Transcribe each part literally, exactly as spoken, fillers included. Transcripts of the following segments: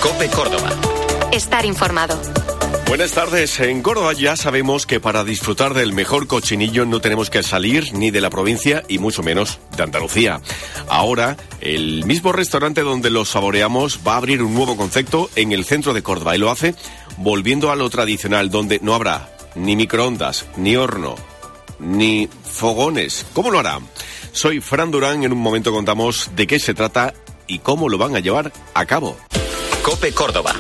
COPE Córdoba. Estar informado. Buenas tardes. En Córdoba ya sabemos que para disfrutar del mejor cochinillo no tenemos que salir ni de la provincia y mucho menos de Andalucía. Ahora, el mismo restaurante donde lo saboreamos va a abrir un nuevo concepto en el centro de Córdoba y lo hace volviendo a lo tradicional, donde no habrá ni microondas, ni horno, ni fogones. ¿Cómo lo hará? Soy Fran Durán. En un momento contamos de qué se trata y cómo lo van a llevar a cabo. COPE Córdoba.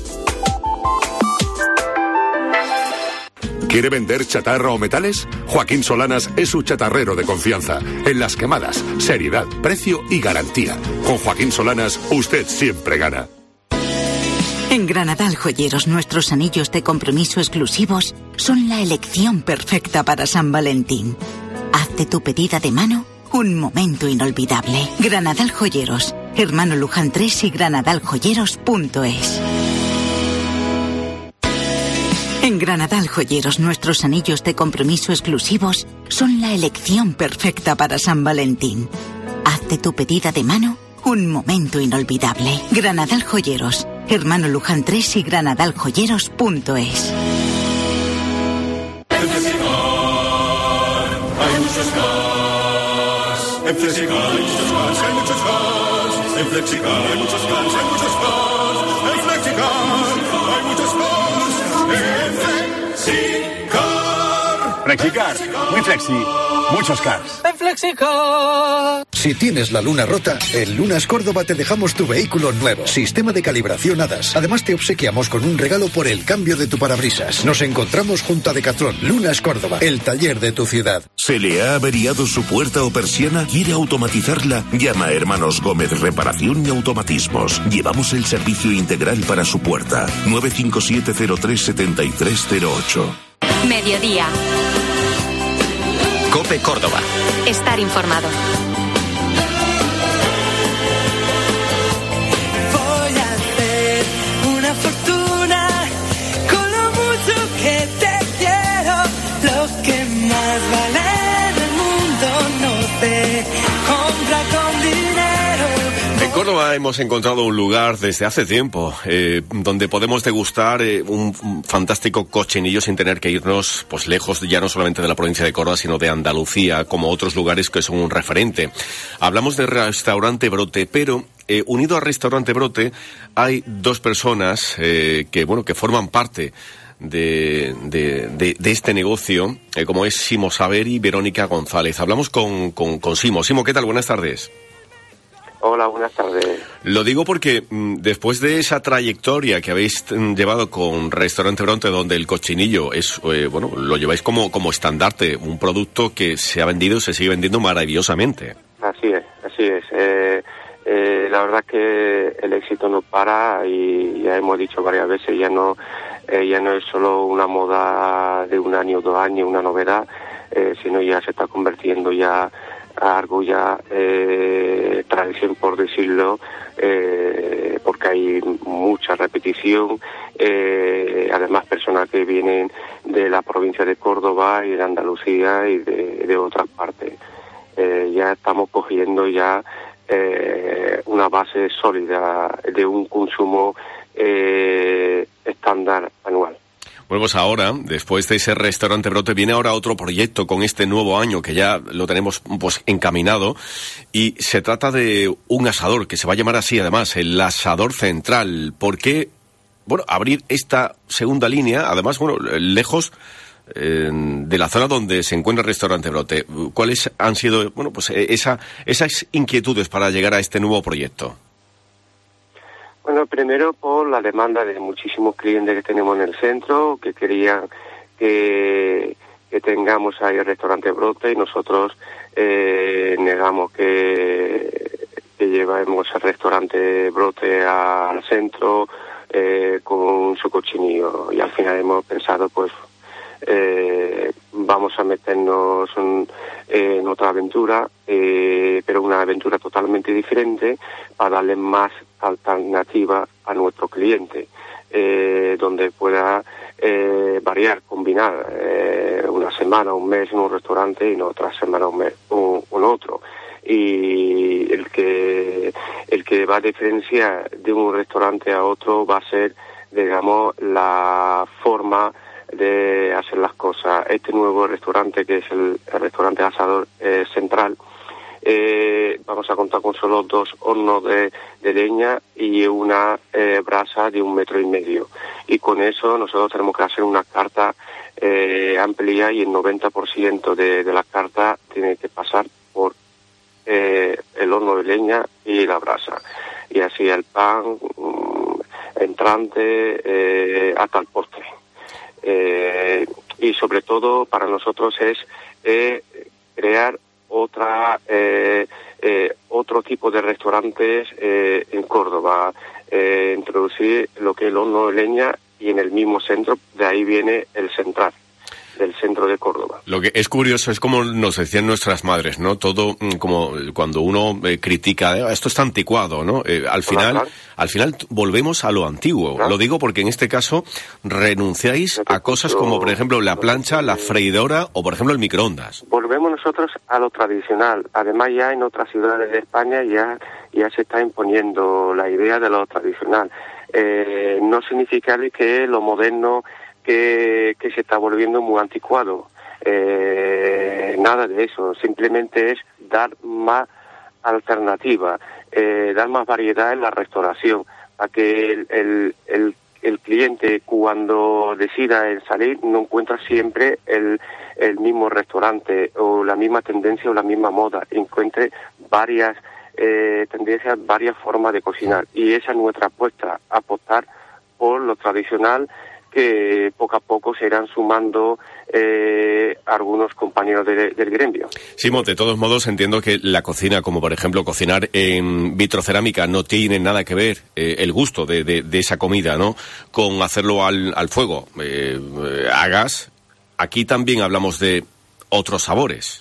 ¿Quiere vender chatarra o metales? Joaquín Solanas es su chatarrero de confianza. En las quemadas, seriedad, precio y garantía. Con Joaquín Solanas, usted siempre gana. En Granadal Joyeros, nuestros anillos de compromiso exclusivos son la elección perfecta para San Valentín. Hazte tu pedida de mano, un momento inolvidable. Granadal Joyeros, Hermano Luján tres y granadal joyeros punto es. En Granadal Joyeros, nuestros anillos de compromiso exclusivos son la elección perfecta para San Valentín. Hazte tu pedida de mano, un momento inolvidable. Granadal Joyeros, Hermano Luján tres y granadal joyeros punto es. En Flexicar hay muchos cars. En Flexicar hay muchos cars, hay muchos cars. En Flexicar hay muchos cars, hay muchos cars. En Flexicar hay muchos cars. Flexicar, muy flexi, muchos cars. En Flexicar. Si tienes la luna rota, en Lunas Córdoba te dejamos tu vehículo nuevo. Sistema de calibración A D A S. Además te obsequiamos con un regalo por el cambio de tu parabrisas. Nos encontramos junto a Decathlon. Lunas Córdoba, el taller de tu ciudad. ¿Se le ha averiado su puerta o persiana? ¿Quiere automatizarla? Llama a Hermanos Gómez Reparación y Automatismos. Llevamos el servicio integral para su puerta. nueve cinco siete cero tres siete tres cero ocho. Mediodía. COPE Córdoba. Estar informado. Voy a hacer una fortuna con lo mucho que te quiero. Lo que más vale del mundo no te compra con dinero. En Córdoba hemos encontrado un lugar desde hace tiempo eh, donde podemos degustar eh, un, un fantástico cochinillo sin tener que irnos pues lejos, ya no solamente de la provincia de Córdoba, sino de Andalucía, como otros lugares que son un referente. Hablamos de Restaurante Brote, pero eh, unido al Restaurante Brote hay dos personas eh, que bueno que forman parte de, de, de, de este negocio, eh, como es Simo Saver y Verónica González. Hablamos con, con, con Simo. Simo, ¿qué tal? Buenas tardes. Hola, buenas tardes. Lo digo porque mmm, después de esa trayectoria que habéis mmm, llevado con Restaurante Brote, donde el cochinillo es, eh, bueno, lo lleváis como, como estandarte, un producto que se ha vendido, se sigue vendiendo maravillosamente. Así es, así es. Eh, eh, la verdad es que el éxito no para y ya hemos dicho varias veces, ya no, eh, ya no es solo una moda de un año, dos años, una novedad, eh, sino ya se está convirtiendo ya algo ya eh, tradición, por decirlo, eh, porque hay mucha repetición, eh, además personas que vienen de la provincia de Córdoba y de Andalucía y de, de otras partes. Eh, ya estamos cogiendo ya eh, una base sólida de un consumo eh, estándar anual. Bueno, pues ahora, después de ese Restaurante Brote, viene ahora otro proyecto con este nuevo año que ya lo tenemos pues encaminado, y se trata de un asador que se va a llamar así, además, el Asador Central. ¿Por qué, bueno, abrir esta segunda línea, además, bueno, lejos eh, de la zona donde se encuentra el Restaurante Brote? ¿Cuáles han sido, bueno, pues esa, esas inquietudes para llegar a este nuevo proyecto? Bueno, primero por la demanda de muchísimos clientes que tenemos en el centro, que querían que, que tengamos ahí el Restaurante Brote, y nosotros eh, negamos que, que llevemos el Restaurante Brote al centro eh, con su cochinillo. Y al final hemos pensado, pues, eh, vamos a meternos en, en otra aventura, eh, pero una aventura totalmente diferente, para darle más alternativa a nuestro cliente, eh, donde pueda eh, variar, combinar eh, una semana, un mes en un restaurante y no otra semana, un mes en otro. Y el que el que va a diferenciar de un restaurante a otro va a ser, digamos, la forma de hacer las cosas. Este nuevo restaurante, que es el, el restaurante Asador eh, Central, eh, vamos a contar con solo dos hornos de, de leña y una eh, brasa de un metro y medio. Y con eso nosotros tenemos que hacer una carta eh, amplia, y el noventa por ciento de, de la carta tiene que pasar por eh, el horno de leña y la brasa. Y así el pan, mmm, entrante, eh, hasta el postre. Eh, y sobre todo para nosotros es eh, crear otra eh, eh, otro tipo de restaurantes eh, en Córdoba, eh, introducir lo que es el horno de leña, y en el mismo centro, de ahí viene el central del centro de Córdoba. Lo que es curioso es como nos decían nuestras madres, ¿no? Todo como cuando uno eh, critica, eh, esto está anticuado, ¿no? Eh, al final, claro, claro. al final volvemos a lo antiguo. Claro. Lo digo porque en este caso renunciáis a cosas como, por ejemplo, la plancha, la freidora o, por ejemplo, el microondas. Volvemos nosotros a lo tradicional. Además, ya en otras ciudades de España ya, ya se está imponiendo la idea de lo tradicional. Eh, no significa que lo moderno Que, que se está volviendo muy anticuado. Eh, nada de eso, simplemente es dar más alternativa, eh, dar más variedad en la restauración, para que el, el, el, el cliente, cuando decida en salir, no encuentra siempre el, el mismo restaurante o la misma tendencia o la misma moda, encuentre varias eh, tendencias, varias formas de cocinar. Y esa es nuestra apuesta, apostar por lo tradicional, que poco a poco se irán sumando eh, algunos compañeros de, del gremio. Simón, de todos modos entiendo que la cocina, como por ejemplo cocinar en vitrocerámica, no tiene nada que ver eh, el gusto de, de, de esa comida, ¿no?, con hacerlo al, al fuego, eh, a gas. Aquí también hablamos de otros sabores.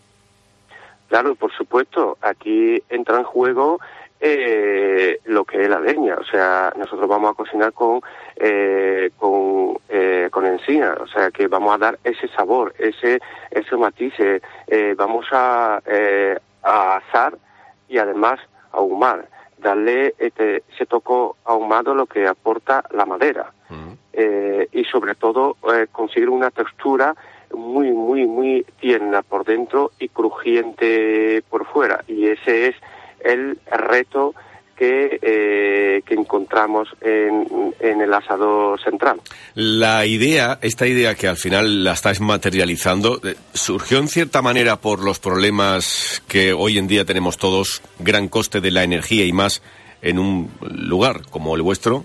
Claro, por supuesto, aquí entra en juego Eh, lo que es la leña. O sea, nosotros vamos a cocinar con eh, con eh, con encina, o sea, que vamos a dar ese sabor, ese ese matiz, eh, vamos a, eh, a asar y además ahumar, darle este, ese toque ahumado, lo que aporta la madera. Uh-huh. eh, y sobre todo eh, conseguir una textura muy muy muy tierna por dentro y crujiente por fuera, y ese es el reto que, eh, que encontramos en, en el Asador Central. La idea, esta idea que al final la estáis materializando, surgió en cierta manera por los problemas que hoy en día tenemos todos, gran coste de la energía y más en un lugar como el vuestro.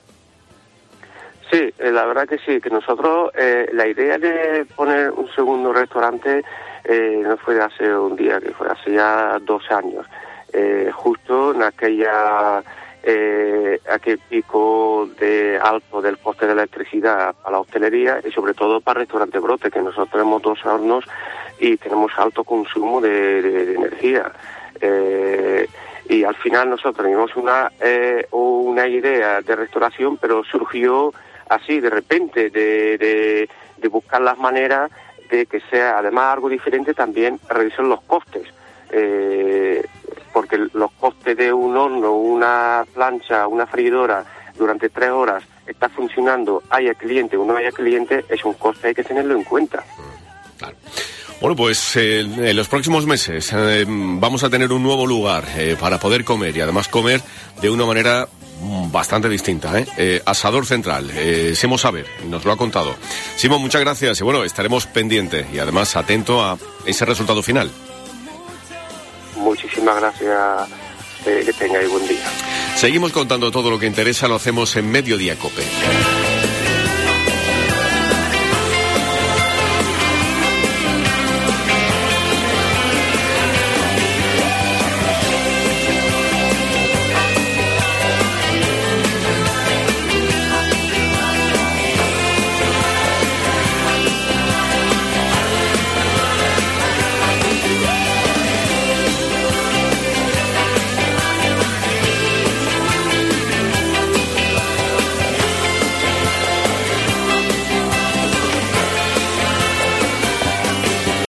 Sí, eh, la verdad que sí, que nosotros, eh, la idea de poner un segundo restaurante eh, no fue de hace un día, que fue hace ya dos años. Eh, justo en aquella eh, aquel pico de alto del coste de la electricidad para la hostelería y sobre todo para el restaurante Brote, que nosotros tenemos dos hornos y tenemos alto consumo de, de, de energía. Eh, y al final nosotros teníamos una eh, una idea de restauración, pero surgió así de repente, de, de, de buscar las maneras de que sea además algo diferente, también revisar los costes. Eh, porque los costes de un horno, una plancha, una freidora durante tres horas está funcionando, haya cliente o no haya cliente, es un coste, hay que tenerlo en cuenta. Claro. Bueno, pues eh, en los próximos meses eh, vamos a tener un nuevo lugar eh, para poder comer, y además comer de una manera bastante distinta, ¿eh? Eh, Asador Central, eh, Simo Saber, nos lo ha contado. Simo, muchas gracias, y bueno, estaremos pendientes y además atento a ese resultado final. Muchísimas gracias, eh, que tengáis buen día. Seguimos contando todo lo que interesa, lo hacemos en Mediodía Cope.